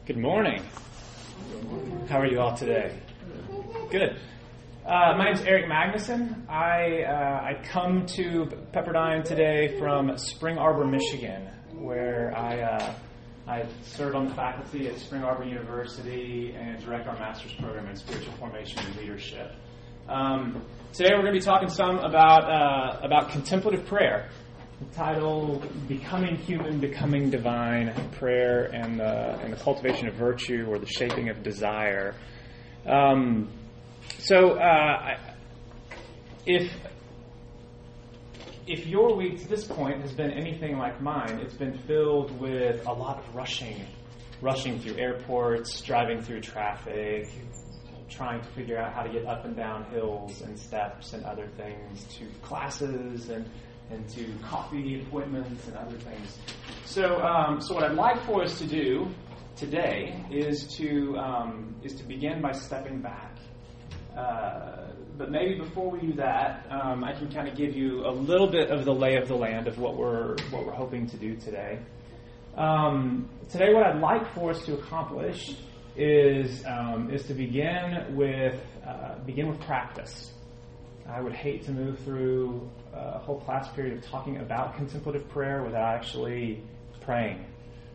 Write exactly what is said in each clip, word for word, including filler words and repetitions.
Good morning. How are you all today? Good. Uh, my name is Eric Magnuson. I uh, I come to Pepperdine today from Spring Arbor, Michigan, where I uh, I serve on the faculty at Spring Arbor University and direct our master's program in spiritual formation and leadership. Um, today we're going to be talking some about uh, about contemplative prayer. The title, Becoming Human, Becoming Divine, Prayer and the, and the Cultivation of Virtue or the Shaping of Desire. Um, so, uh, if if your week to this point has been anything like mine, it's been filled with a lot of rushing, rushing through airports, driving through traffic, trying to figure out how to get up and down hills and steps and other things, to classes and and to coffee appointments and other things. So, um, so what I'd like for us to do today is to um, is to begin by stepping back. Uh, but maybe before we do that, um, I can kind of give you a little bit of the lay of the land of what we're what we're hoping to do today. Um, today, what I'd like for us to accomplish is um, is to begin with uh, begin with practice. I would hate to move through a whole class period of talking about contemplative prayer without actually praying.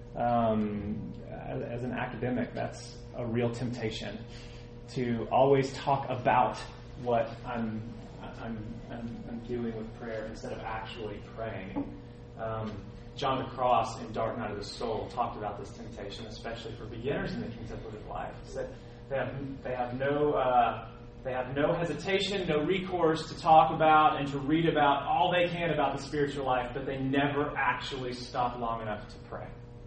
Um, as, as an academic, that's a real temptation, to always talk about what I'm I'm, I'm, I'm doing with prayer instead of actually praying. Um, John McCross in Dark Night of the Soul talked about this temptation, especially for beginners in the contemplative life. He said they have they have no uh, They have no hesitation, no recourse to talk about and to read about all they can about the spiritual life, but they never actually stop long enough to pray.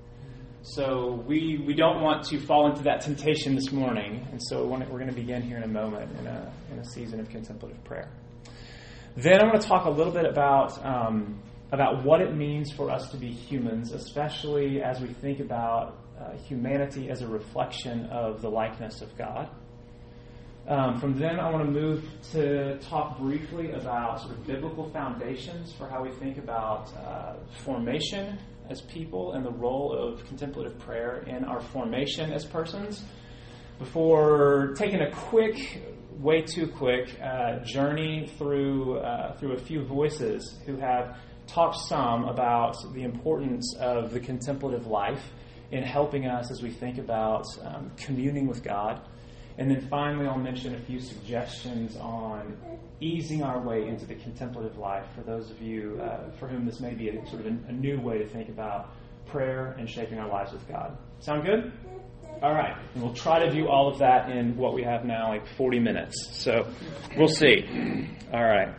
So we we don't want to fall into that temptation this morning, and so we're going to begin here in a moment in a in a season of contemplative prayer. Then I'm going to talk a little bit about um, about what it means for us to be humans, especially as we think about uh, humanity as a reflection of the likeness of God. Um, from then, I want to move to talk briefly about sort of biblical foundations for how we think about uh, formation as people and the role of contemplative prayer in our formation as persons, before taking a quick, way too quick, uh, journey through uh, through a few voices who have talked some about the importance of the contemplative life in helping us as we think about um, communing with God. And then finally, I'll mention a few suggestions on easing our way into the contemplative life for those of you uh, for whom this may be a, sort of a, a new way to think about prayer and shaping our lives with God. Sound good? All right. And we'll try to do all of that in what we have now, like forty minutes. So we'll see. All right.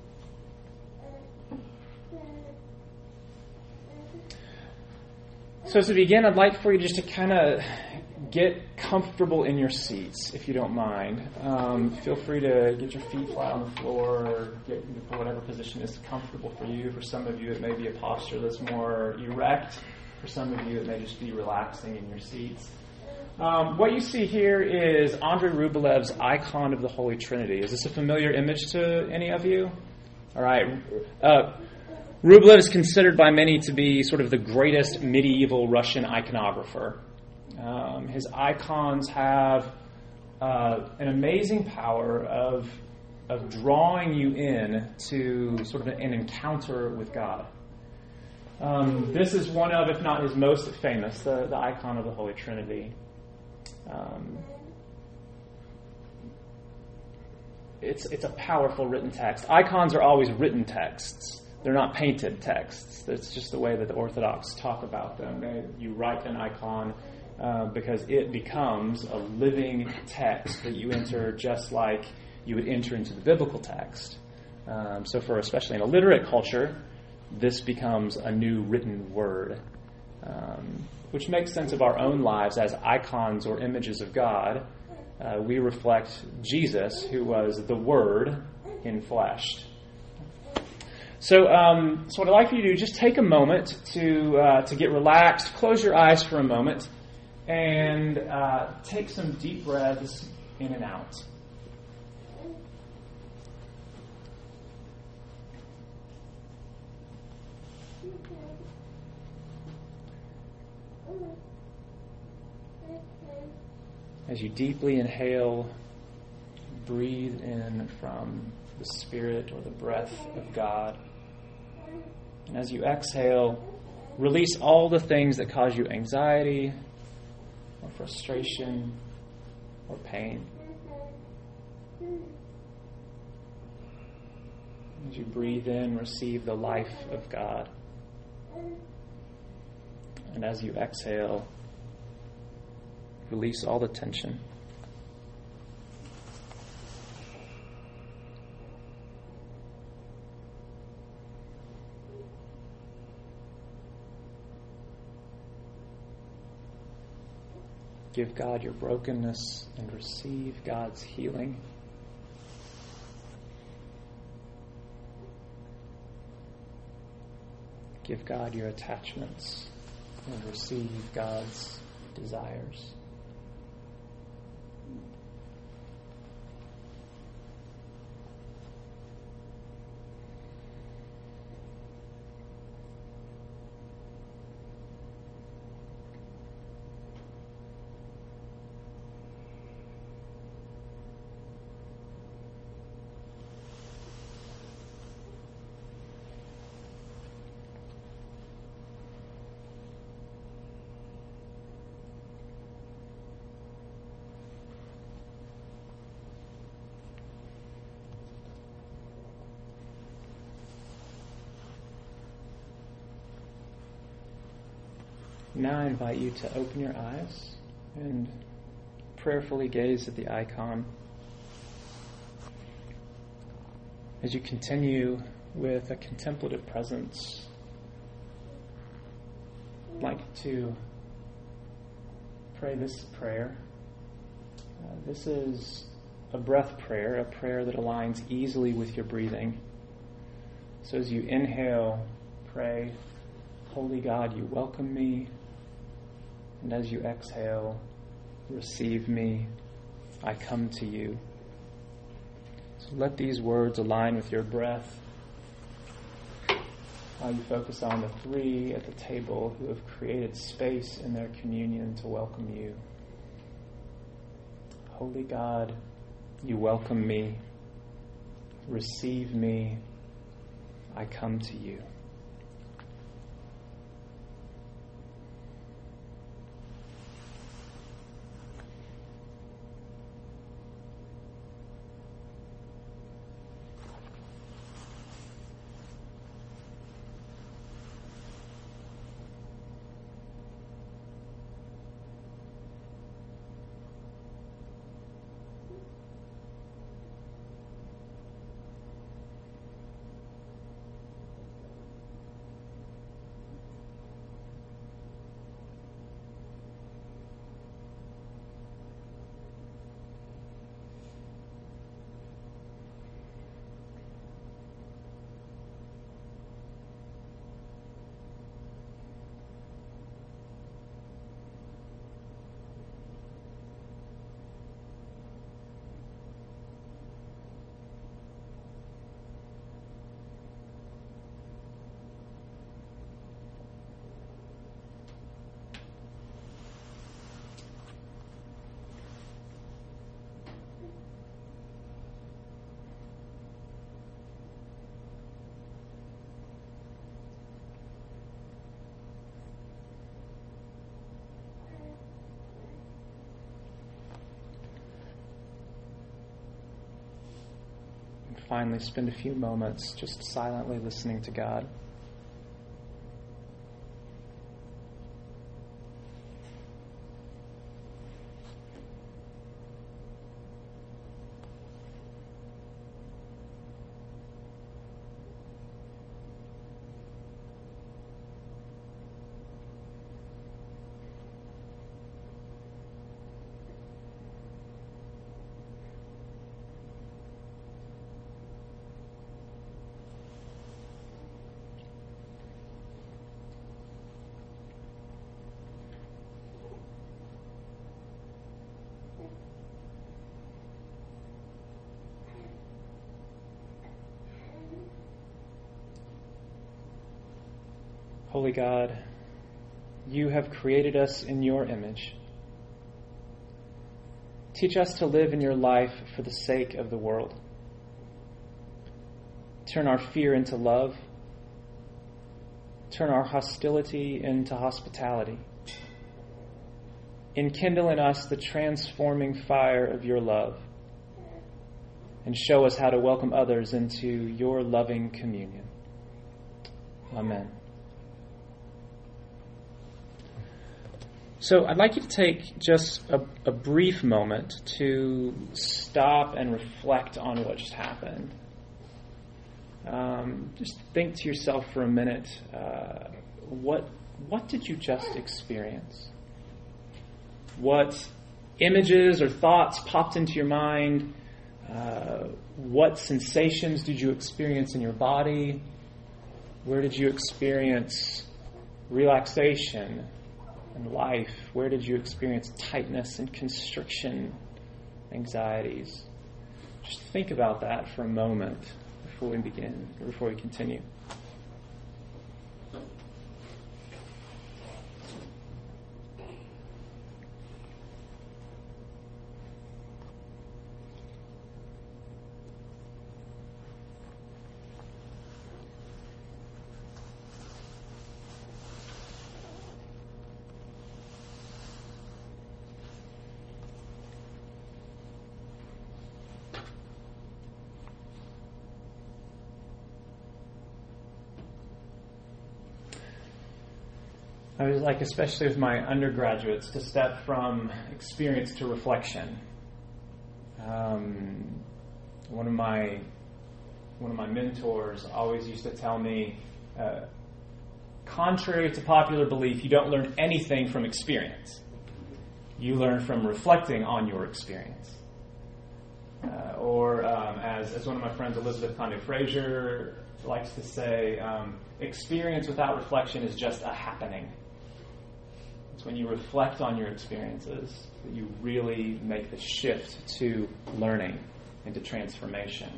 So to begin, I'd like for you just to kind of get comfortable in your seats, if you don't mind. Um, feel free to get your feet flat on the floor, or get into whatever position is comfortable for you. For some of you, it may be a posture that's more erect. For some of you, it may just be relaxing in your seats. Um, what you see here is Andrei Rublev's icon of the Holy Trinity. Is this a familiar image to any of you? All right. Uh, Rublev is considered by many to be sort of the greatest medieval Russian iconographer. Um, his icons have uh, an amazing power of of drawing you in to sort of an encounter with God. Um, this is one of, if not his most famous, the, the icon of the Holy Trinity. Um, it's it's a powerful written text. Icons are always written texts. They're not painted texts. That's just the way that the Orthodox talk about them. They, you write an icon Uh, because it becomes a living text that you enter just like you would enter into the biblical text. Um, so for especially in a literate culture, this becomes a new written word, um, which makes sense of our own lives as icons or images of God. Uh, we reflect Jesus, who was the Word in flesh. So, um, so what I'd like for you to do, just take a moment to uh, to get relaxed, close your eyes for a moment, and uh, take some deep breaths in and out. As you deeply inhale, breathe in from the Spirit or the breath of God. And as you exhale, release all the things that cause you anxiety or frustration or pain. As you breathe in, receive the life of God. And as you exhale, release all the tension. Give God your brokenness and receive God's healing. Give God your attachments and receive God's desires. Now I invite you to open your eyes and prayerfully gaze at the icon. As you continue with a contemplative presence, I'd like to pray this prayer. Uh, this is a breath prayer, a prayer that aligns easily with your breathing. So as you inhale, pray, "Holy God, you welcome me." And as you exhale, "Receive me, I come to you." So let these words align with your breath while you focus on the three at the table who have created space in their communion to welcome you. Holy God, you welcome me. Receive me, I come to you. Finally, spend a few moments just silently listening to God. Holy God, you have created us in your image. Teach us to live in your life for the sake of the world. Turn our fear into love. Turn our hostility into hospitality. Enkindle in us the transforming fire of your love, and show us how to welcome others into your loving communion. Amen. So I'd like you to take just a, a brief moment to stop and reflect on what just happened. Um, just think to yourself for a minute, uh, what what did you just experience? What images or thoughts popped into your mind? Uh, what sensations did you experience in your body? Where did you experience relaxation and life? Where did you experience tightness and constriction, anxieties? Just think about that for a moment before we begin, or before we continue. I was like, especially with my undergraduates, to step from experience to reflection. Um, one of my one of my mentors always used to tell me, uh, contrary to popular belief, you don't learn anything from experience. You learn from reflecting on your experience. Uh, or um, as, as one of my friends, Elizabeth Conde Frazier, likes to say, um, experience without reflection is just a happening. It's when you reflect on your experiences that you really make the shift to learning and to transformation.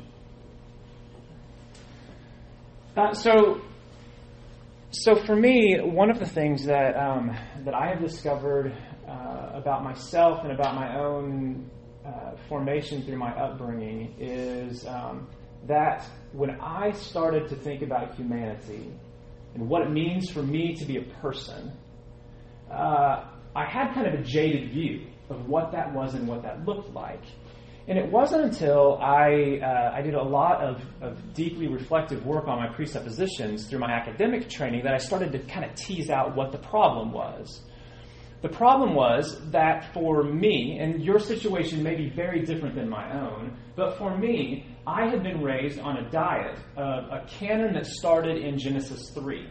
Uh, so, so for me, one of the things that um, that I have discovered uh, about myself and about my own uh, formation through my upbringing is um, that when I started to think about humanity and what it means for me to be a person, Uh, I had kind of a jaded view of what that was and what that looked like. And it wasn't until I uh, I did a lot of, of deeply reflective work on my presuppositions through my academic training that I started to kind of tease out what the problem was. The problem was that for me, and your situation may be very different than my own, but for me, I had been raised on a diet, uh, a canon that started in Genesis three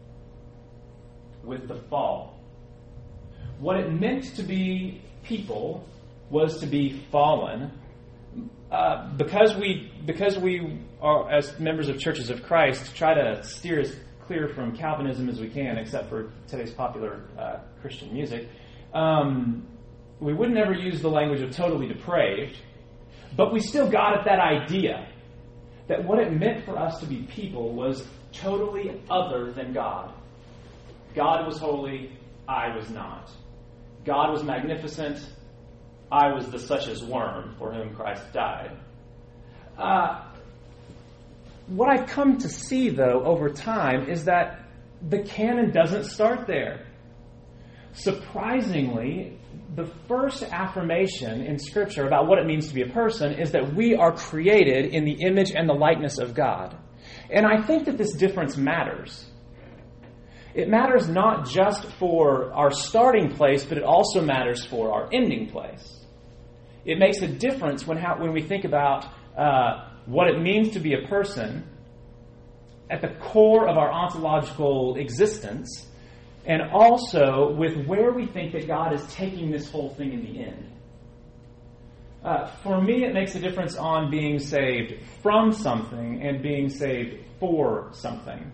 with the fall. What it meant to be people was to be fallen. Uh, because we, because we are, as members of Churches of Christ, try to steer as clear from Calvinism as we can, except for today's popular uh, Christian music. Um, we would never use the language of totally depraved, but we still got at that idea that what it meant for us to be people was totally other than God. God was holy, I was not. God was magnificent, I was the such as worm for whom Christ died. Uh, what I've come to see, though, over time is that the canon doesn't start there. Surprisingly, the first affirmation in Scripture about what it means to be a person is that we are created in the image and the likeness of God. And I think that this difference matters. It matters not just for our starting place, but it also matters for our ending place. It makes a difference when how, when we think about uh, what it means to be a person at the core of our ontological existence, and also with where we think that God is taking this whole thing in the end. Uh, for me, it makes a difference on being saved from something and being saved for something.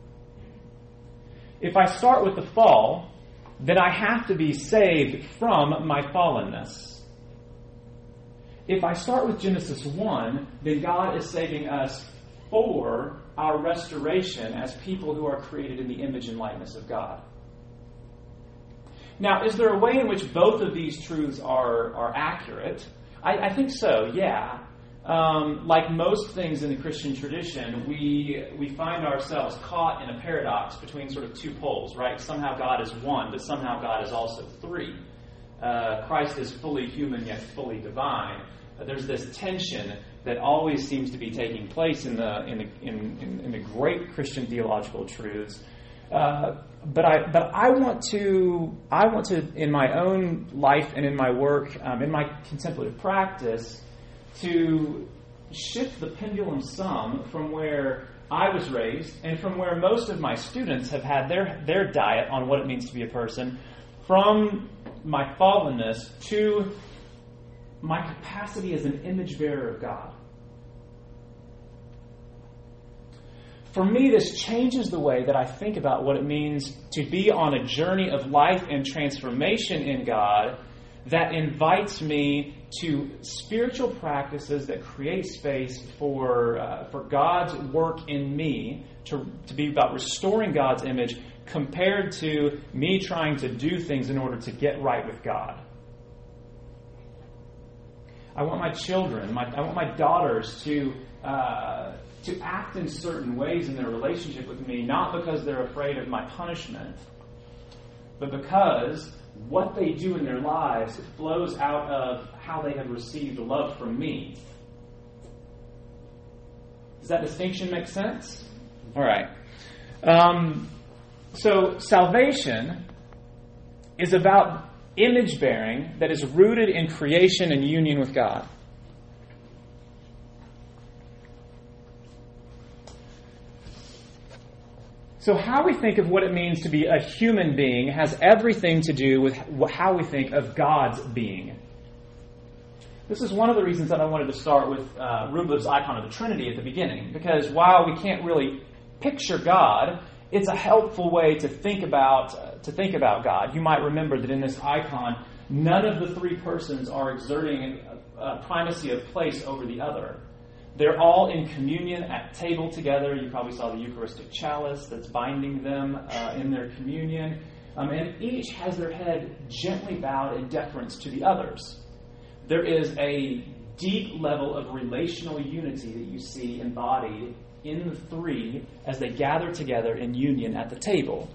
If I start with the fall, then I have to be saved from my fallenness. If I start with Genesis one, then God is saving us for our restoration as people who are created in the image and likeness of God. Now, is there a way in which both of these truths are, are accurate? I, I think so, yeah. Um, like most things in the Christian tradition, we we find ourselves caught in a paradox between sort of two poles, right? Somehow God is one, but somehow God is also three. Uh, Christ is fully human yet fully divine. Uh, there's this tension that always seems to be taking place in the in the in, in, in the great Christian theological truths. Uh, but I but I want to I want to in my own life and in my work um, in my contemplative practice to shift the pendulum some from where I was raised and from where most of my students have had their their diet on what it means to be a person, from my fallenness to my capacity as an image bearer of God. For me, this changes the way that I think about what it means to be on a journey of life and transformation in God that invites me to spiritual practices that create space for uh, for God's work in me, to, to be about restoring God's image, compared to me trying to do things in order to get right with God. I want my children, my, I want my daughters to uh, to act in certain ways in their relationship with me, not because they're afraid of my punishment, but because what they do in their lives flows out of how they have received love from me. Does that distinction make sense? All right. Um, so salvation is about image bearing that is rooted in creation and union with God. So how we think of what it means to be a human being has everything to do with how we think of God's being. This is one of the reasons that I wanted to start with uh, Rublev's icon of the Trinity at the beginning, because while we can't really picture God, it's a helpful way to think about uh, to think about God. You might remember that in this icon, none of the three persons are exerting a, a primacy of place over the other. They're all in communion at table together. You probably saw the Eucharistic chalice that's binding them uh, in their communion. Um, and each has their head gently bowed in deference to the others. There is a deep level of relational unity that you see embodied in the three as they gather together in union at the table.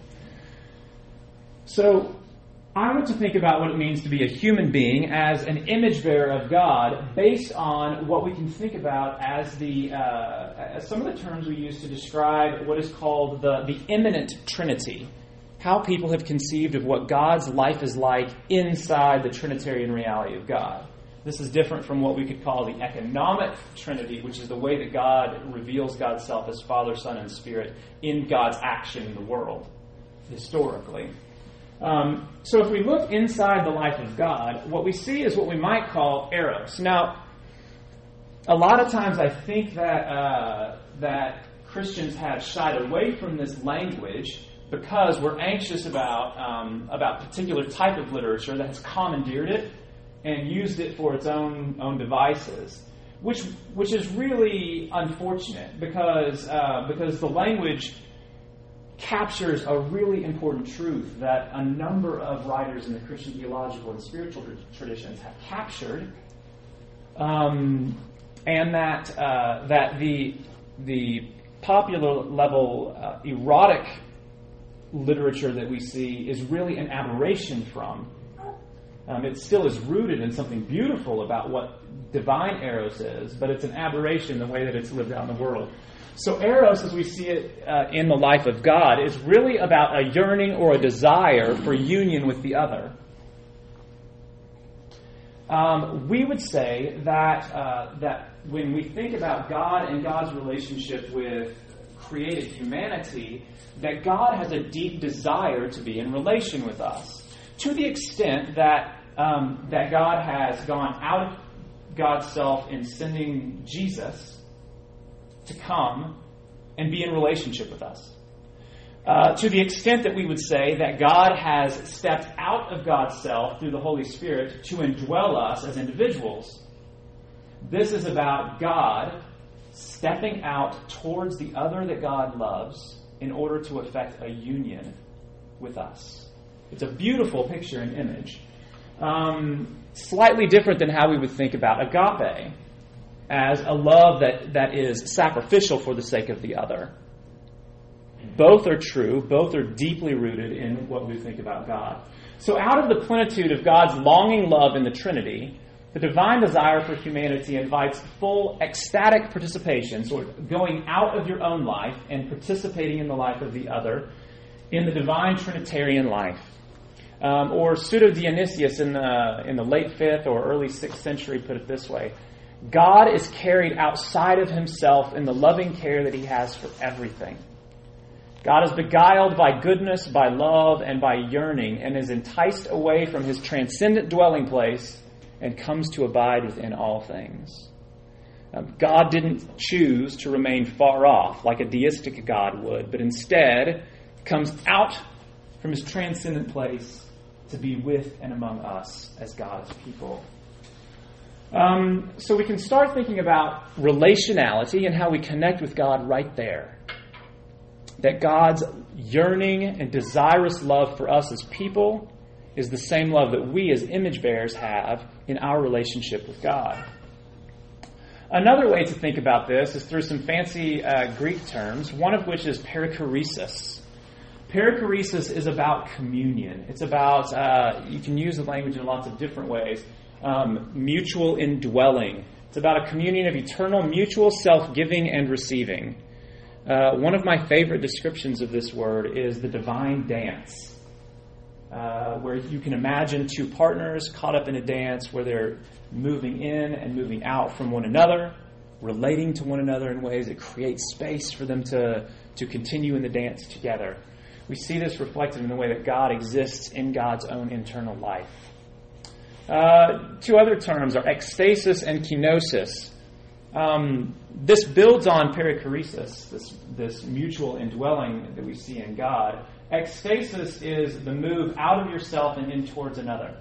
So I want to think about what it means to be a human being as an image bearer of God, based on what we can think about as the uh, as some of the terms we use to describe what is called the, the immanent Trinity. How people have conceived of what God's life is like inside the Trinitarian reality of God. This is different from what we could call the economic Trinity, which is the way that God reveals God's self as Father, Son, and Spirit in God's action in the world, historically. Um, so if we look inside the life of God, what we see is what we might call eros. Now, a lot of times I think that uh, that Christians have shied away from this language because we're anxious about um, about particular type of literature that has commandeered it and used it for its own own devices, which which is really unfortunate because uh, because the language captures a really important truth that a number of writers in the Christian theological and spiritual traditions have captured, um, and that uh, that the the popular level uh, erotic literature that we see is really an aberration from. Um, it still is rooted in something beautiful about what divine eros is, but it's an aberration the way that it's lived out in the world. So eros, as we see it uh, in the life of God, is really about a yearning or a desire for union with the other. Um, we would say that uh, that when we think about God and God's relationship with created humanity, that God has a deep desire to be in relation with us, to the extent that um, that God has gone out of God's self in sending Jesus to come and be in relationship with us. Uh, to the extent that we would say that God has stepped out of God's self through the Holy Spirit to indwell us as individuals. This is about God stepping out towards the other that God loves in order to effect a union with us. It's a beautiful picture and image. Um, slightly different than how we would think about agape as a love that, that is sacrificial for the sake of the other. Both are true. Both are deeply rooted in what we think about God. So out of the plenitude of God's longing love in the Trinity, the divine desire for humanity invites full ecstatic participation, sort of going out of your own life and participating in the life of the other in the divine Trinitarian life. Um, or Pseudo-Dionysius in the, in the late fifth or early sixth century put it this way: God is carried outside of himself in the loving care that he has for everything. God is beguiled by goodness, by love, and by yearning, and is enticed away from his transcendent dwelling place and comes to abide within all things. Um, God didn't choose to remain far off like a deistic God would, but instead comes out from his transcendent place to be with and among us as God's people. Um, so we can start thinking about relationality and how we connect with God right there. That God's yearning and desirous love for us as people is the same love that we as image bearers have in our relationship with God. Another way to think about this is through some fancy uh, Greek terms, one of which is perichoresis. Perichoresis is about communion. It's about, uh, you can use the language in lots of different ways, um, mutual indwelling. It's about a communion of eternal mutual self-giving and receiving. Uh, one of my favorite descriptions of this word is the divine dance, uh, where you can imagine two partners caught up in a dance where they're moving in and moving out from one another, relating to one another in ways that create space for them to, to continue in the dance together. We see this reflected in the way that God exists in God's own internal life. Uh, two other terms are ecstasis and kenosis. Um, this builds on perichoresis, this, this mutual indwelling that we see in God. Ecstasis is the move out of yourself and in towards another.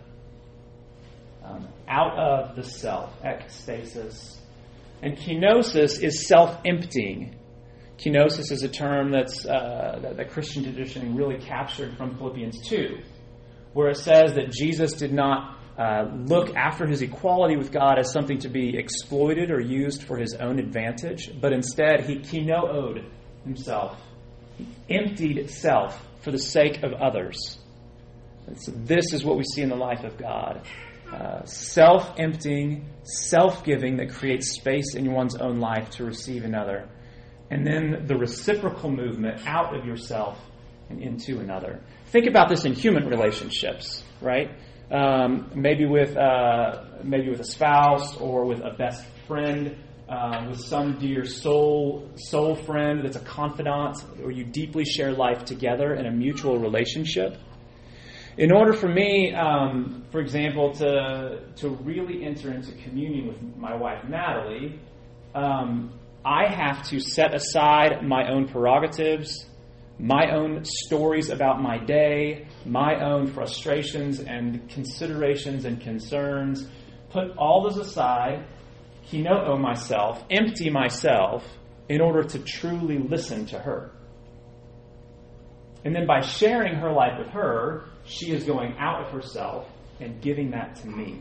Um, out of the self, ecstasis. And kenosis is self-emptying. Kenosis is a term that's uh, that the Christian tradition really captured from Philippians two, where it says that Jesus did not uh, look after his equality with God as something to be exploited or used for his own advantage, but instead he kenoed himself. He emptied self for the sake of others. And so this is what we see in the life of God. Uh, self-emptying, self-giving that creates space in one's own life to receive another. And then the reciprocal movement out of yourself and into another. Think about this in human relationships, right? Um, maybe with uh, maybe with a spouse or with a best friend, uh, with some dear soul soul friend that's a confidant, or you deeply share life together in a mutual relationship. In order for me, um, for example, to to really enter into communion with my wife Natalie, um, I have to set aside my own prerogatives, my own stories about my day, my own frustrations and considerations and concerns, put all those aside, kenoo myself, empty myself, in order to truly listen to her. And then by sharing her life with her, she is going out of herself and giving that to me.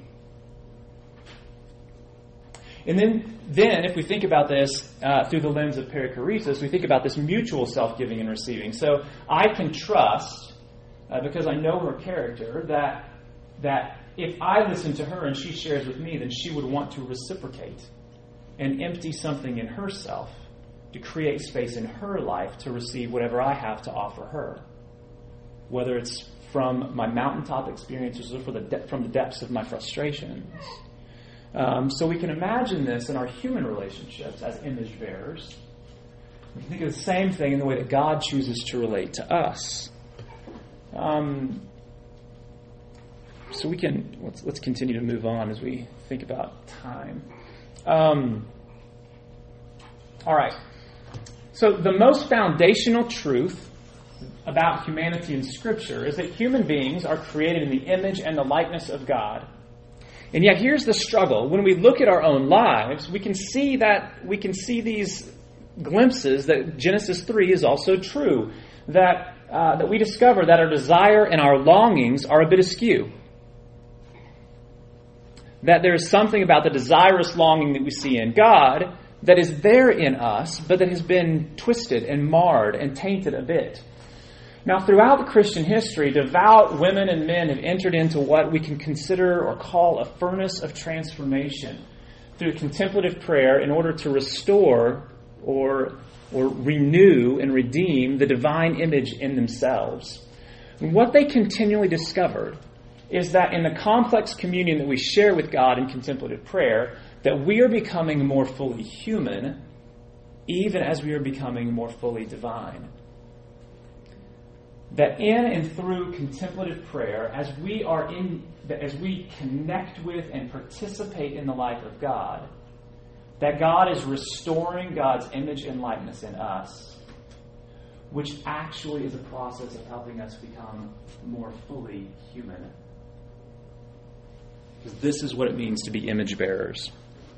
And then, then if we think about this uh, through the lens of perichoresis, we think about this mutual self-giving and receiving. So I can trust, uh, because I know her character, that that if I listen to her and she shares with me, then she would want to reciprocate and empty something in herself to create space in her life to receive whatever I have to offer her, whether it's from my mountaintop experiences or for the de- from the depths of my frustrations. Um, so we can imagine this in our human relationships as image bearers. We can think of the same thing in the way that God chooses to relate to us. Um, so we can let's let's continue to move on as we think about time. Um, all right. So the most foundational truth about humanity in Scripture is that human beings are created in the image and the likeness of God. And yet here's the struggle. When we look at our own lives, we can see that we can see these glimpses that Genesis three is also true. That uh, that we discover that our desire and our longings are a bit askew. That there is something about the desirous longing that we see in God that is there in us, but that has been twisted and marred and tainted a bit. Now, throughout the Christian history, devout women and men have entered into what we can consider or call a furnace of transformation through contemplative prayer in order to restore or, or renew and redeem the divine image in themselves. And what they continually discovered is that in the complex communion that we share with God in contemplative prayer, that we are becoming more fully human, even as we are becoming more fully divine. That in and through contemplative prayer, as we are in, as we connect with and participate in the life of God, that God is restoring God's image and likeness in us, which actually is a process of helping us become more fully human. Because this is what it means to be image bearers.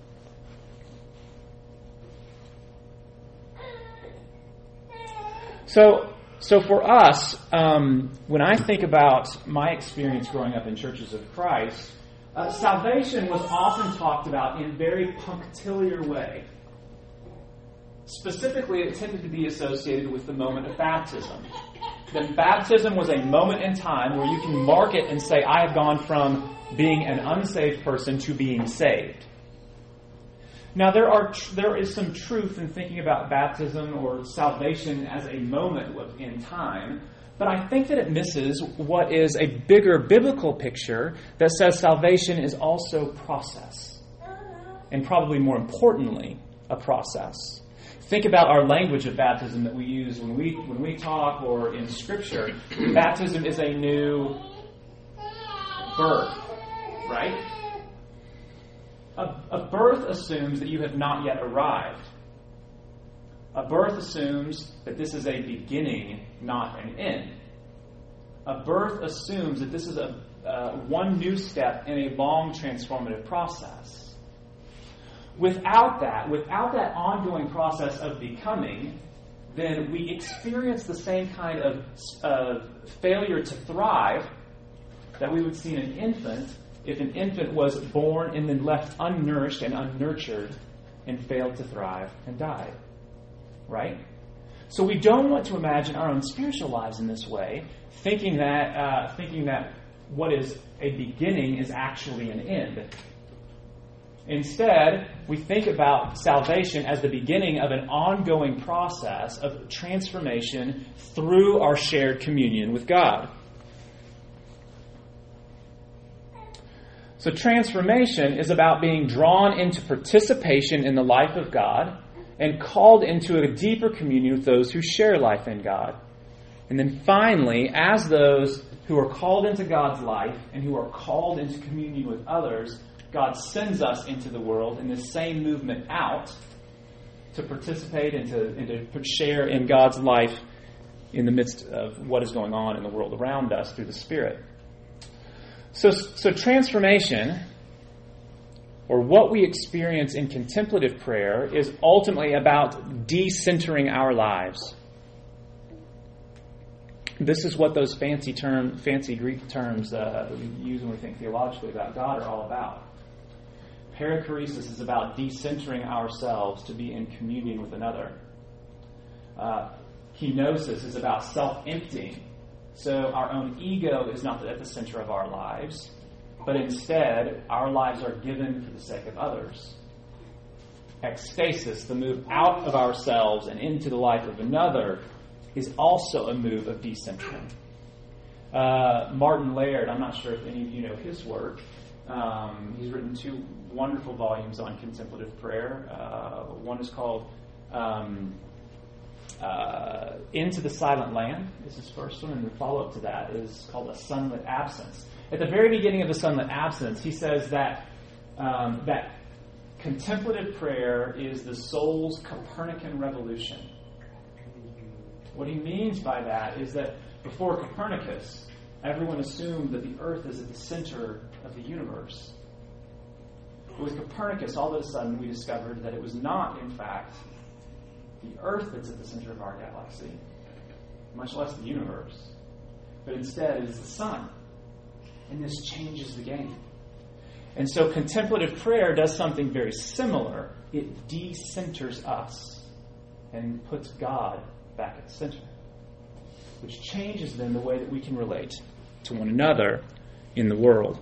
So, so for us, um, when I think about my experience growing up in churches of Christ, uh, salvation was often talked about in a very punctiliar way. Specifically, it tended to be associated with the moment of baptism. Then baptism was a moment in time where you can mark it and say, I have gone from being an unsaved person to being saved. Now, there are there is some truth in thinking about baptism or salvation as a moment in time, but I think that it misses what is a bigger biblical picture that says salvation is also process, and probably more importantly, a process. Think about our language of baptism that we use when we when we talk or in Scripture. Baptism is a new birth, right? A, a birth assumes that you have not yet arrived. A birth assumes that this is a beginning, not an end. A birth assumes that this is a uh, one new step in a long transformative process. Without that, without that ongoing process of becoming, then we experience the same kind of uh, failure to thrive that we would see in an infant if an infant was born and then left unnourished and unnurtured and failed to thrive and died. Right? So we don't want to imagine our own spiritual lives in this way, thinking that uh, thinking that what is a beginning is actually an end. Instead, we think about salvation as the beginning of an ongoing process of transformation through our shared communion with God. So transformation is about being drawn into participation in the life of God and called into a deeper communion with those who share life in God. And then finally, as those who are called into God's life and who are called into communion with others, God sends us into the world in this same movement out to participate and to, and to share in God's life in the midst of what is going on in the world around us through the Spirit. So, so transformation, or what we experience in contemplative prayer, is ultimately about decentering our lives. This is what those fancy term, fancy Greek terms uh, that we use when we think theologically about God are all about. Perichoresis is about decentering ourselves to be in communion with another. Uh, kenosis is about self-emptying. So our own ego is not at the center of our lives, but instead our lives are given for the sake of others. Ecstasis, the move out of ourselves and into the life of another, is also a move of decentering. Uh, Martin Laird, I'm not sure if any of you know his work. Um, he's written two wonderful volumes on contemplative prayer. Uh, one is called um, uh, Into the Silent Land. This is his first one, and the follow-up to that is called A Sunlit Absence. At the very beginning of The Sunlit Absence, he says that um, that contemplative prayer is the soul's Copernican revolution. What he means by that is that before Copernicus, everyone assumed that the earth is at the center of the universe. But with Copernicus, all of a sudden we discovered that it was not, in fact, the earth that's at the center of our galaxy, much less the universe. But instead, it is the Son. And this changes the game. And so contemplative prayer does something very similar. It de-centers us and puts God back at the center, which changes then the way that we can relate to one another in the world.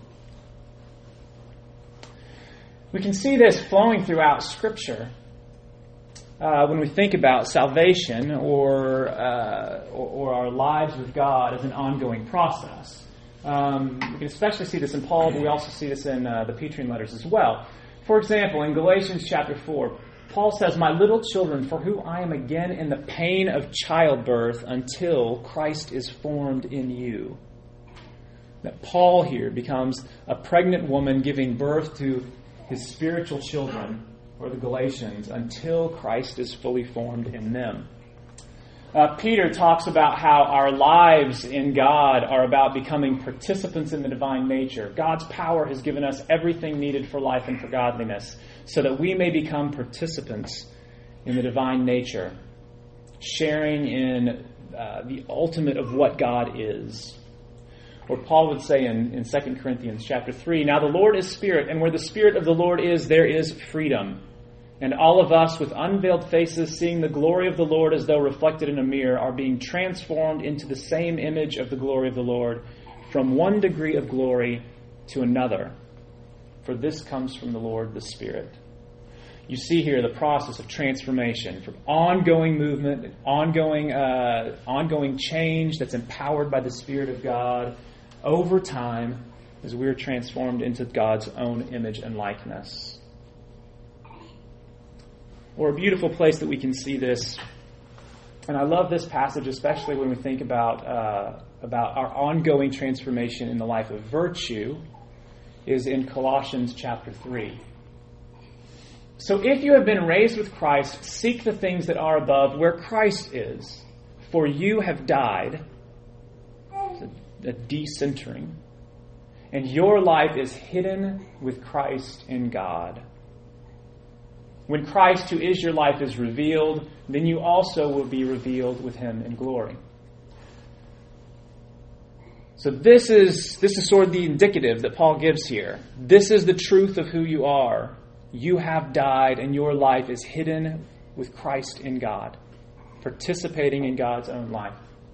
We can see this flowing throughout Scripture uh, when we think about salvation or, uh, or or our lives with God as an ongoing process. Um, we can especially see this in Paul, but we also see this in uh, the Petrine letters as well. For example, in Galatians chapter four, Paul says, "My little children, for whom I am again in the pain of childbirth until Christ is formed in you." That Paul here becomes a pregnant woman giving birth to his spiritual children, or the Galatians, until Christ is fully formed in them. Uh, Peter talks about how our lives in God are about becoming participants in the divine nature. God's power has given us everything needed for life and for godliness, so that we may become participants in the divine nature, sharing in uh, the ultimate of what God is. Or Paul would say in, in Second Corinthians chapter three, "Now the Lord is Spirit, and where the Spirit of the Lord is, there is freedom. And all of us, with unveiled faces, seeing the glory of the Lord as though reflected in a mirror, are being transformed into the same image of the glory of the Lord, from one degree of glory to another. For this comes from the Lord, the Spirit." You see here the process of transformation, from ongoing movement, ongoing, uh, ongoing change that's empowered by the Spirit of God over time as we are transformed into God's own image and likeness. Or a beautiful place that we can see this, and I love this passage especially when we think about uh, about our ongoing transformation in the life of virtue, is in Colossians chapter three. "So if you have been raised with Christ, seek the things that are above, where Christ is. For you have died," a decentering, "and your life is hidden with Christ in God. When Christ, who is your life, is revealed, then you also will be revealed with him in glory." So this is this is sort of the indicative that Paul gives here. This is the truth of who you are. You have died, and your life is hidden with Christ in God, participating in God's own life.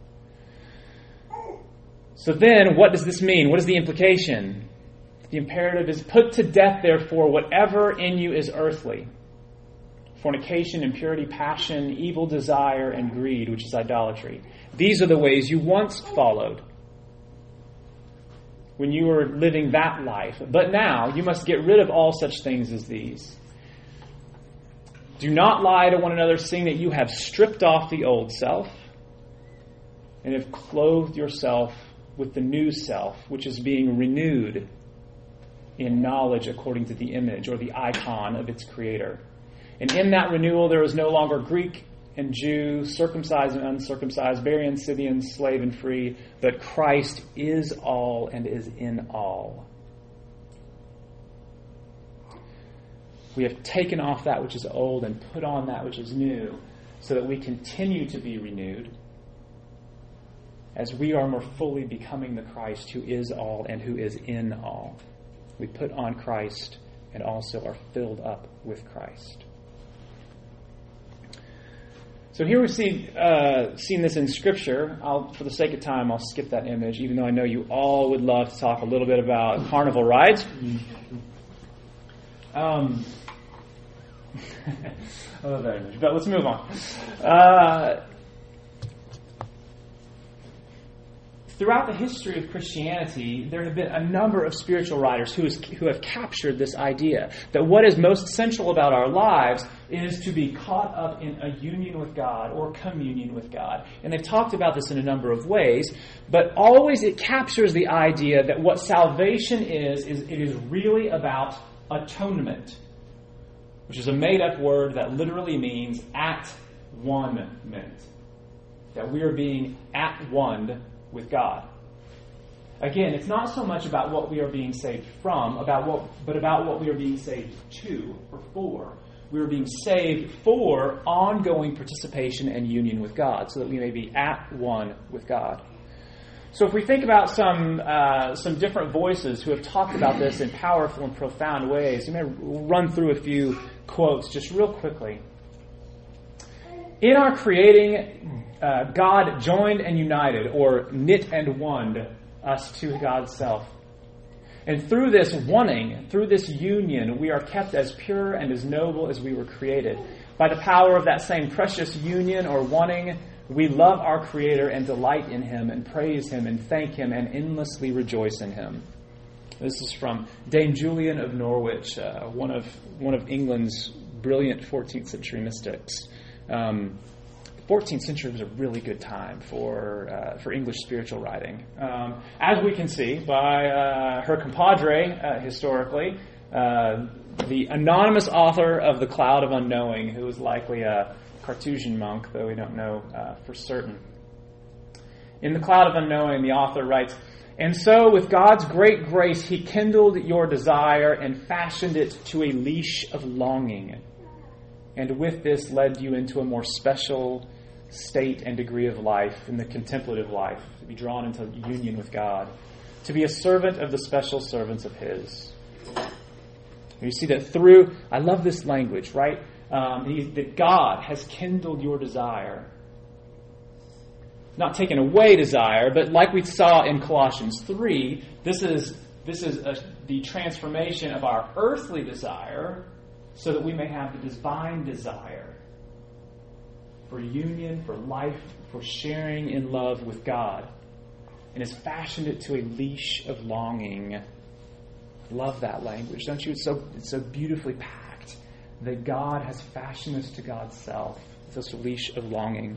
So then, what does this mean? What is the implication? The imperative is, "Put to death, therefore, whatever in you is earthly: fornication, impurity, passion, evil desire, and greed," which is idolatry. "These are the ways you once followed when you were living that life. But now you must get rid of all such things as these. Do not lie to one another, seeing that you have stripped off the old self and have clothed yourself with the new self, which is being renewed in knowledge according to the image or the icon of its creator. And in that renewal there is no longer Greek and Jew, circumcised and uncircumcised, Barbarian, Scythian, slave and free, but Christ is all and is in all." We have taken off that which is old and put on that which is new, so that we continue to be renewed as we are more fully becoming the Christ who is all and who is in all. We put on Christ and also are filled up with Christ. So here we see uh, seen this in Scripture. I'll, for the sake of time, I'll skip that image, even though I know you all would love to talk a little bit about carnival rides. Um, I love that image, but let's move on. Uh, Throughout the history of Christianity, there have been a number of spiritual writers who, is, who have captured this idea that what is most central about our lives is to be caught up in a union with God or communion with God. And they've talked about this in a number of ways, but always it captures the idea that what salvation is, is it is really about atonement, which is a made-up word that literally means at one-ment, that we are being at one with God. Again, it's not so much about what we are being saved from, about what, but about what we are being saved to or for. We were being saved for ongoing participation and union with God, so that we may be at one with God. So if we think about some uh, some different voices who have talked about this in powerful and profound ways, you may run through a few quotes just real quickly. In our creating, uh, God joined and united, or knit and one, us to God's self. And through this oneing, through this union, we are kept as pure and as noble as we were created. By the power of that same precious union or oneing, we love our Creator and delight in Him and praise Him and thank Him and endlessly rejoice in Him. This is from Dame Julian of Norwich, uh, one of one of England's brilliant fourteenth century mystics. Um, fourteenth century was a really good time for uh, for English spiritual writing. Um, as we can see by uh, her compadre, uh, historically, uh, the anonymous author of The Cloud of Unknowing, who was likely a Carthusian monk, though we don't know uh, for certain. In The Cloud of Unknowing, the author writes, "And so, with God's great grace, He kindled your desire and fashioned it to a leash of longing, and with this led you into a more special state and degree of life, in the contemplative life, to be drawn into union with God, to be a servant of the special servants of His." And you see that through, I love this language, right? Um, he, that God has kindled your desire. Not taken away desire, but like we saw in Colossians three, this is this is a, the transformation of our earthly desire so that we may have the divine desire for union, for life, for sharing in love with God. And has fashioned it to a leash of longing. Love that language, don't you? It's so, it's so beautifully packed that God has fashioned us to God's self. It's this leash of longing.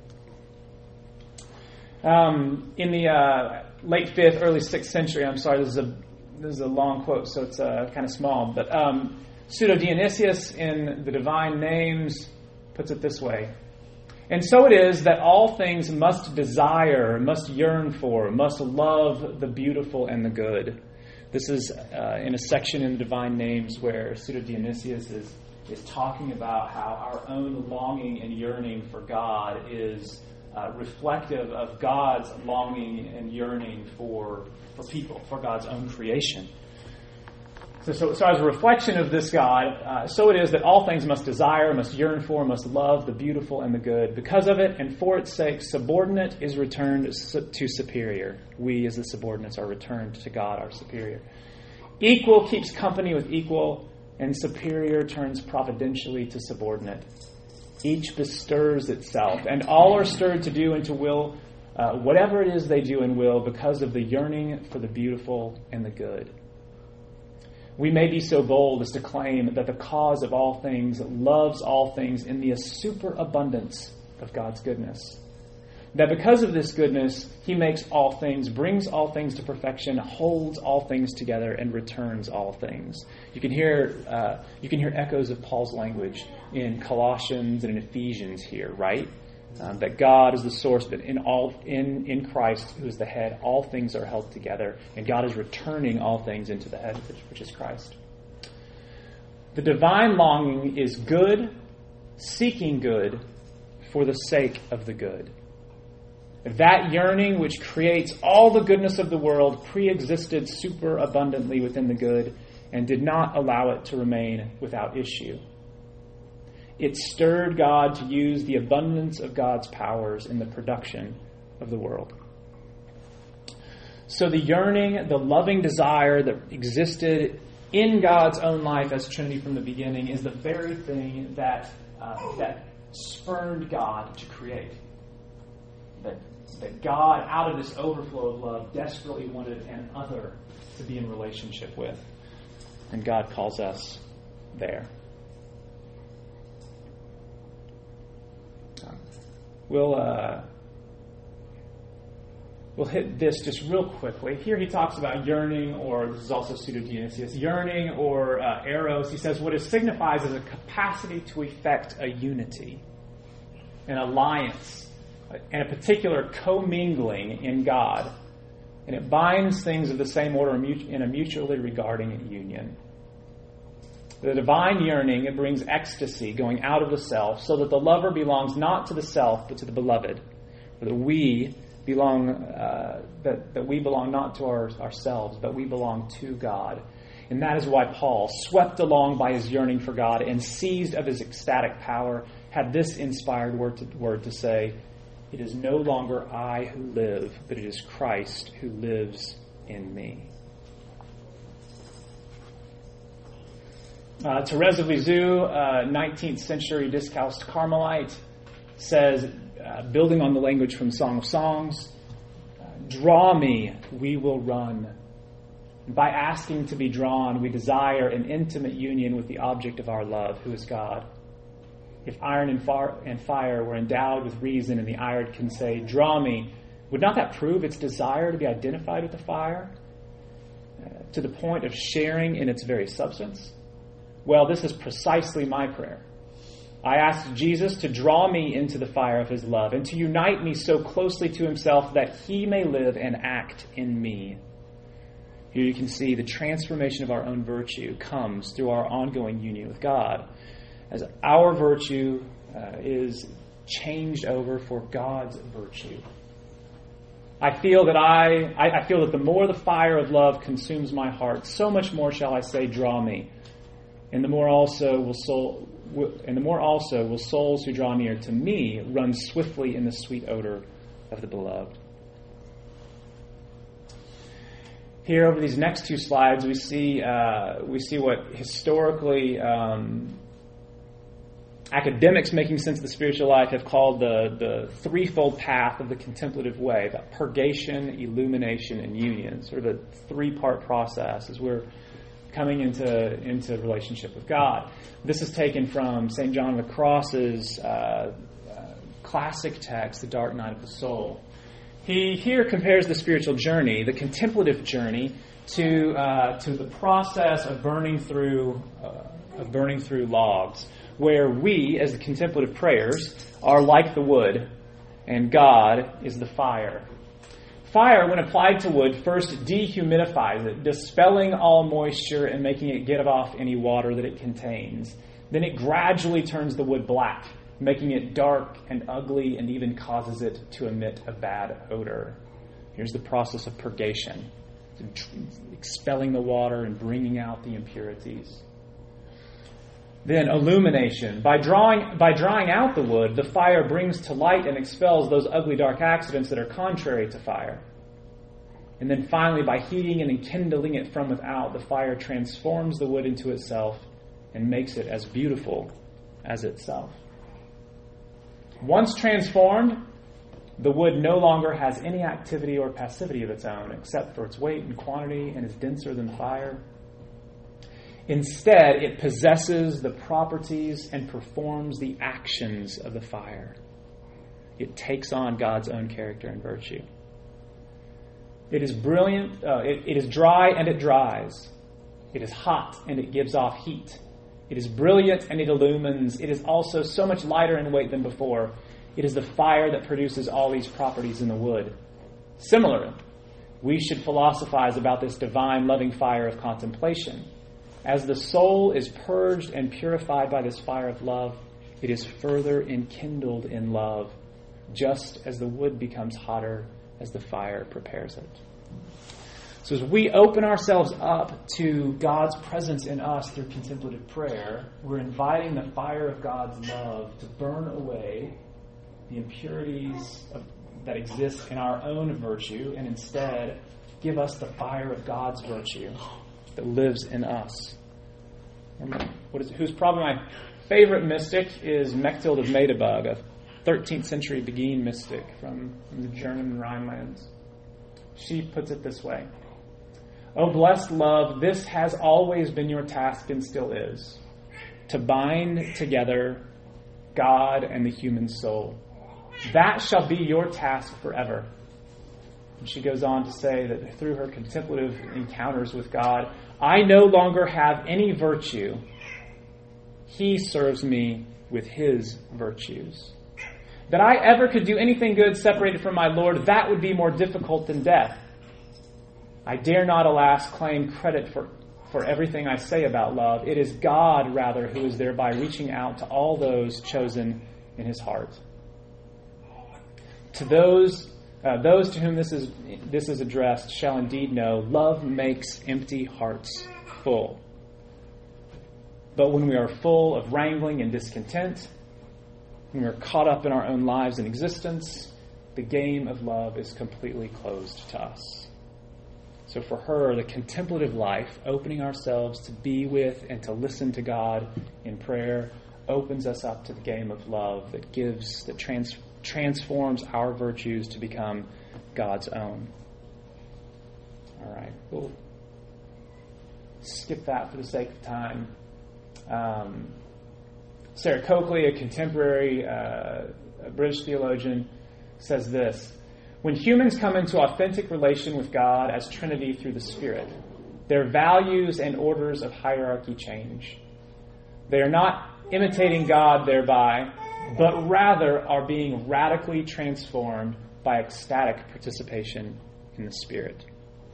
Um, in the uh, late fifth, early sixth century, I'm sorry, this is a this is a long quote, so it's uh, kind of small, but um, Pseudo-Dionysius in the Divine Names puts it this way: "And so it is that all things must desire, must yearn for, must love the beautiful and the good." This is uh, in a section in the Divine Names where Pseudo-Dionysius is, is talking about how our own longing and yearning for God is uh, reflective of God's longing and yearning for, for people, for God's own creation. So, so, so as a reflection of this God, uh, so it is that all things must desire, must yearn for, must love the beautiful and the good. Because of it, and for its sake, subordinate is returned to superior. We, as the subordinates, are returned to God, our superior. Equal keeps company with equal, and superior turns providentially to subordinate. Each bestirs itself, and all are stirred to do and to will uh, whatever it is they do and will because of the yearning for the beautiful and the good. We may be so bold as to claim that the cause of all things loves all things in the superabundance of God's goodness. That because of this goodness, He makes all things, brings all things to perfection, holds all things together, and returns all things. You can hear uh, you can hear echoes of Paul's language in Colossians and in Ephesians here, right? Um, that God is the source, but in all in, in Christ, who is the head, all things are held together, and God is returning all things into the head, which, which is Christ. The divine longing is good, seeking good for the sake of the good. That yearning which creates all the goodness of the world pre-existed superabundantly within the good and did not allow it to remain without issue. It stirred God to use the abundance of God's powers in the production of the world. So the yearning, the loving desire that existed in God's own life as Trinity from the beginning is the very thing that uh, that spurred God to create. That, that God, out of this overflow of love, desperately wanted an other to be in relationship with. And God calls us there. We'll uh, we'll hit this just real quickly. Here he talks about yearning, or this is also Pseudo-Dionysius, yearning or uh, eros. He says what it signifies is a capacity to effect a unity, an alliance, and a particular commingling in God. And it binds things of the same order in a mutually regarding union. The divine yearning, it brings ecstasy going out of the self, so that the lover belongs not to the self, but to the beloved. Or that we belong, uh, that, that we belong not to our, ourselves, but we belong to God. And that is why Paul, swept along by his yearning for God and seized of his ecstatic power, had this inspired word to, word to say, "It is no longer I who live, but it is Christ who lives in me." Uh, Therese of Lisieux, uh, nineteenth century Discalced Carmelite, says, uh, building on the language from Song of Songs, "Draw me, we will run. By asking to be drawn, we desire an intimate union with the object of our love, who is God. If iron and, far, and fire were endowed with reason, and the iron can say, 'Draw me,' would not that prove its desire to be identified with the fire, uh, to the point of sharing in its very substance? Well, this is precisely my prayer. I ask Jesus to draw me into the fire of his love and to unite me so closely to himself that he may live and act in me." Here you can see the transformation of our own virtue comes through our ongoing union with God, as our virtue uh, is changed over for God's virtue. I feel that I, I, I feel that the more the fire of love consumes my heart, so much more shall I say, "Draw me." And the more also will soul, and the more also will souls who draw near to me run swiftly in the sweet odor of the beloved. Here, over these next two slides, we see uh, we see what historically um, academics making sense of the spiritual life have called the, the threefold path of the contemplative way: that purgation, illumination, and union. Sort of a three-part process as we're coming into into relationship with God. This is taken from Saint John of the Cross's uh, uh, classic text, The Dark Night of the Soul. He here compares the spiritual journey, the contemplative journey, to uh, to the process of burning through uh, of burning through logs, where we, as the contemplative prayers, are like the wood, and God is the fire. Fire, when applied to wood, first dehumidifies it, dispelling all moisture and making it get off any water that it contains. Then it gradually turns the wood black, making it dark and ugly, and even causes it to emit a bad odor. Here's the process of purgation, expelling the water and bringing out the impurities. Then illumination. By drawing, by drawing out the wood, the fire brings to light and expels those ugly dark accidents that are contrary to fire. And then finally, by heating and enkindling it from without, the fire transforms the wood into itself and makes it as beautiful as itself. Once transformed, the wood no longer has any activity or passivity of its own, except for its weight and quantity, and is denser than fire. Instead, it possesses the properties and performs the actions of the fire. It takes on God's own character and virtue. It is brilliant, uh, it, it is dry and it dries. It is hot and it gives off heat. It is brilliant and it illumines. It is also so much lighter in weight than before. It is the fire that produces all these properties in the wood. Similarly, we should philosophize about this divine loving fire of contemplation. As the soul is purged and purified by this fire of love, it is further enkindled in love, just as the wood becomes hotter as the fire prepares it. So as we open ourselves up to God's presence in us through contemplative prayer, we're inviting the fire of God's love to burn away the impurities of, that exist in our own virtue, and instead give us the fire of God's virtue that lives in us. What is, who's probably my favorite mystic is Mechthild of Magdeburg, a thirteenth century Beguine mystic from, from the German Rhinelands. She puts it this way: "O blessed love, this has always been your task and still is, to bind together God and the human soul. That shall be your task forever." And she goes on to say that through her contemplative encounters with God, "I no longer have any virtue. He serves me with his virtues. That I ever could do anything good separated from my Lord, that would be more difficult than death. I dare not, alas, claim credit for, for everything I say about love. It is God, rather, who is thereby reaching out to all those chosen in his heart. To those uh, those to whom this is this is addressed shall indeed know, love makes empty hearts full. But when we are full of wrangling and discontent, when we are caught up in our own lives and existence, the game of love is completely closed to us. So for her, the contemplative life, opening ourselves to be with and to listen to God in prayer, opens us up to the game of love that gives, that trans, transforms our virtues to become God's own. All right, we'll skip that for the sake of time. Um, Sarah Coakley, a contemporary uh, a British theologian, says this: when humans come into authentic relation with God as Trinity through the Spirit, their values and orders of hierarchy change. They are not imitating God thereby, but rather are being radically transformed by ecstatic participation in the Spirit.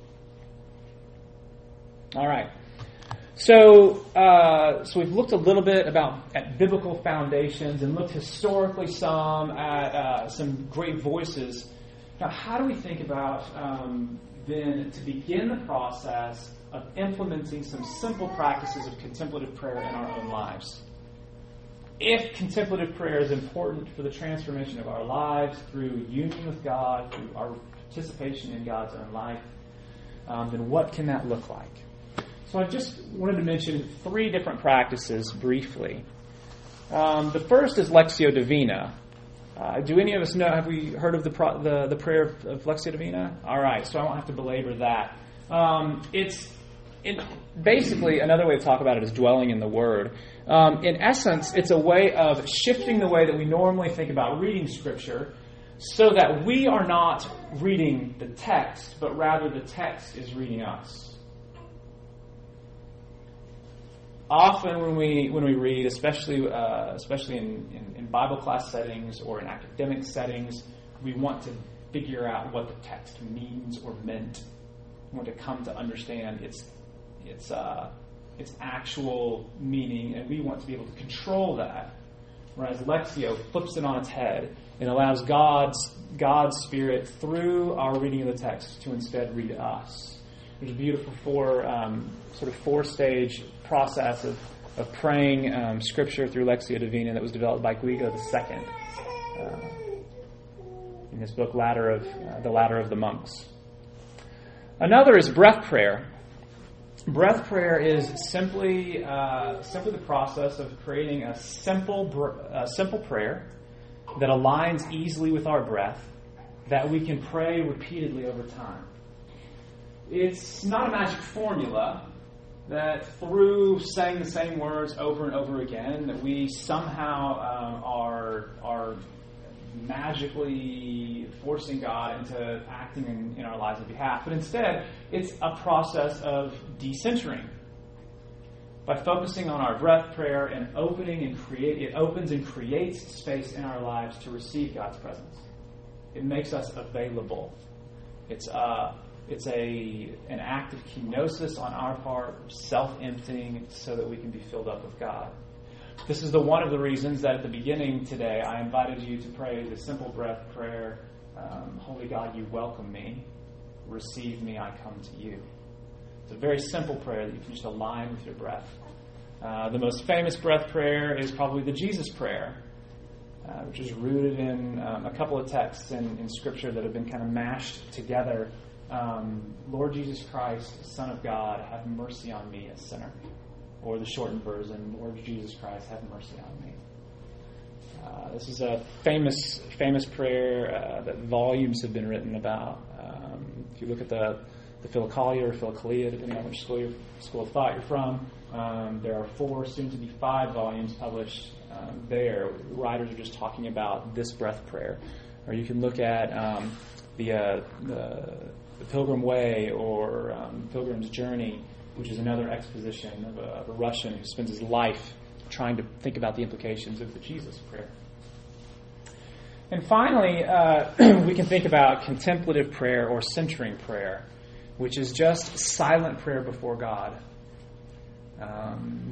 All right. So, uh, so we've looked a little bit about at biblical foundations and looked historically some at uh, some great voices. Now, how do we think about um, then to begin the process of implementing some simple practices of contemplative prayer in our own lives? If contemplative prayer is important for the transformation of our lives through union with God, through our participation in God's own life, um, then what can that look like? So I just wanted to mention three different practices briefly. Um, the first is Lectio Divina. Uh, do any of us know, have we heard of the pro, the, the prayer of, of Lectio Divina? All right, so I won't have to belabor that. Um, it's it, basically, another way to talk about it is dwelling in the Word. Um, in essence, it's a way of shifting the way that we normally think about reading Scripture so that we are not reading the text, but rather the text is reading us. Often when we when we read, especially uh, especially in, in, in Bible class settings or in academic settings, we want to figure out what the text means or meant. We want to come to understand its its uh, its actual meaning, and we want to be able to control that. Whereas Lectio flips it on its head and allows God's God's Spirit through our reading of the text to instead read us. There's a beautiful four um, sort of four stage process of, of praying um, Scripture through Lectio Divina that was developed by Guido the Second uh, in his book Ladder of uh, The Ladder of the Monks. Another is breath prayer. Breath prayer is simply uh, simply the process of creating a simple br- a simple prayer that aligns easily with our breath that we can pray repeatedly over time. It's not a magic formula that through saying the same words over and over again that we somehow um, are are magically forcing God into acting in, in our lives on behalf. But instead, it's a process of decentering. By focusing on our breath prayer and opening and create, it opens and creates space in our lives to receive God's presence. It makes us available. It's a It's a an act of kenosis on our part, self-emptying, so that we can be filled up with God. This is the one of the reasons that at the beginning today I invited you to pray the simple breath prayer, um, Holy God, you welcome me. Receive me, I come to you. It's a very simple prayer that you can just align with your breath. Uh, the most famous breath prayer is probably the Jesus prayer, uh, which is rooted in um, a couple of texts in, in Scripture that have been kind of mashed together. Um, Lord Jesus Christ, Son of God, have mercy on me, a sinner. Or the shortened version, Lord Jesus Christ, have mercy on me. Uh, this is a famous famous prayer uh, that volumes have been written about. Um, if you look at the, the Philokalia or Philokalia, depending on which school, school of thought you're from, um, there are four, soon to be five volumes published um, there. Writers are just talking about this breath prayer. Or you can look at um, the, uh, the The Pilgrim Way or um, Pilgrim's Journey, which is another exposition of a, of a Russian who spends his life trying to think about the implications of the Jesus prayer. And finally, uh, we can think about contemplative prayer or centering prayer, which is just silent prayer before God.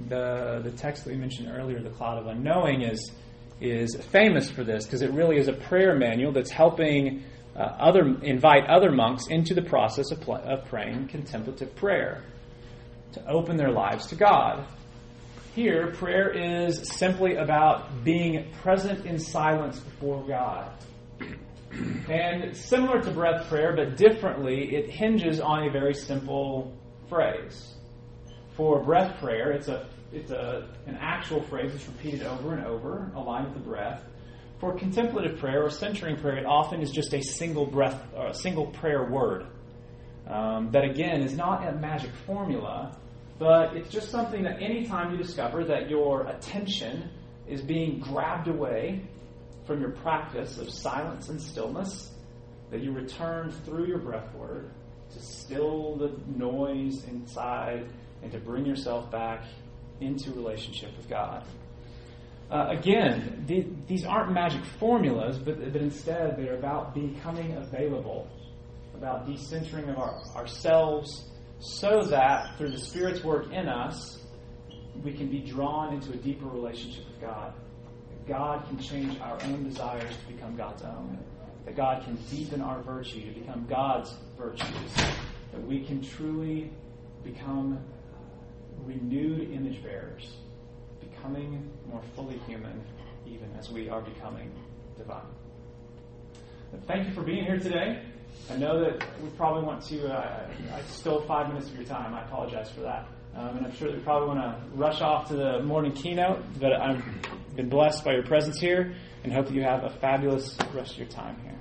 the the text that we mentioned earlier, the Cloud of Unknowing, is is famous for this because it really is a prayer manual that's helping uh, other invite other monks into the process of, pl- of praying contemplative prayer to open their lives to God. Here, prayer is simply about being present in silence before God. And similar to breath prayer, but differently, it hinges on a very simple phrase. For breath prayer, it's a it's a an actual phrase that's repeated over and over, aligned with the breath. For contemplative prayer or centering prayer, it often is just a single breath, or a single prayer word. Um, that again is not a magic formula, but it's just something that anytime you discover that your attention is being grabbed away from your practice of silence and stillness, that you return through your breath word to still the noise inside and to bring yourself back into relationship with God. Uh, again, the, these aren't magic formulas, but, but instead they're about becoming available, about decentering of our, ourselves so that through the Spirit's work in us, we can be drawn into a deeper relationship with God. That God can change our own desires to become God's own. That God can deepen our virtue to become God's virtues. That we can truly become renewed image bearers, becoming more fully human, even as we are becoming divine. But thank you for being here today. I know that we probably want to, uh, I stole five minutes of your time. I apologize for that. Um, and I'm sure that we probably want to rush off to the morning keynote, but I've been blessed by your presence here and hope that you have a fabulous rest of your time here.